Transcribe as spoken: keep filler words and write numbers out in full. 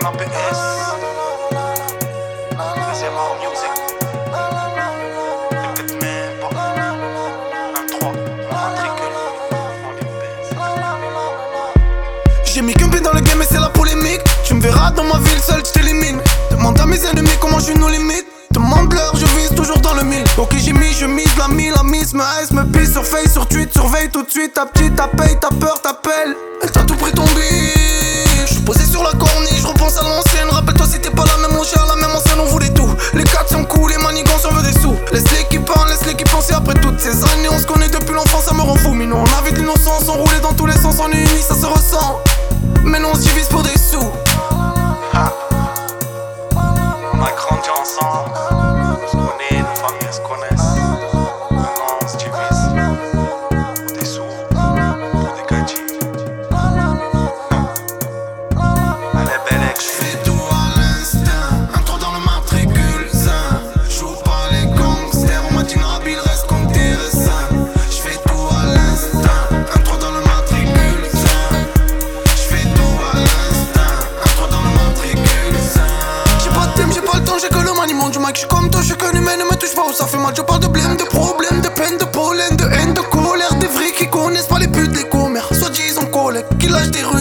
A P S. Deuxième en music. Peut-être même pas. Un trois, on matricule. On les baise. J'ai mis qu'un pied dans le game et c'est la polémique. Tu me verras dans ma ville seul, je t'élimine. Demande à mes ennemis comment je nos limites. Demande-leur, je vise toujours dans le mille. Ok j'ai mis, je mise la mille, la mise me haisse, me pisse sur face, sur tweet, surveille tout de suite. Ta petite, ta paye, ta peur, t'appelle. Elle t'a tout pris ton billet. J'suis posé sur la corniche, je repense à l'ancienne. Rappelle-toi si t'es pas la même, mon cher, la même ancienne, on voulait tout. Les quatre sont cool, les manigances, on veut des sous. Laisse-les qui parlent, laisse-les qui pensent. Et après toutes ces années, on se connaît depuis l'enfance, ça me rend fou. Mais nous on avait de l'innocence, on roulait dans tous les sens, on est unis, ça se ressent. Mais non on se divise pour des sous. Ah. On a grandi ensemble. On se connaît, nos familles se connaissent. Maintenant on se divise. Pour des sous, pour des gadgets. Elle est belle ex. J'fais tout à l'instinct, un trou dans le matricule sain. Joue pas les gangsters, on m'a dit Nabil reste comme tes raisins. J'fais tout à l'instinct, un trou dans le matricule sain. J'fais tout à l'instinct, un trou dans le matricule sain. J'ai pas de thème, j'ai pas le temps, j'ai que le maniement du mic. J'suis comme toi, j'suis qu'un humain, ne me touche pas où ça fait mal. Je parle de blême, de problèmes, de peine, de pollen, de haine, de colère. Des vrais qui connaissent pas les putes, les commères. Soit disant collègues, qui lâchent des rues.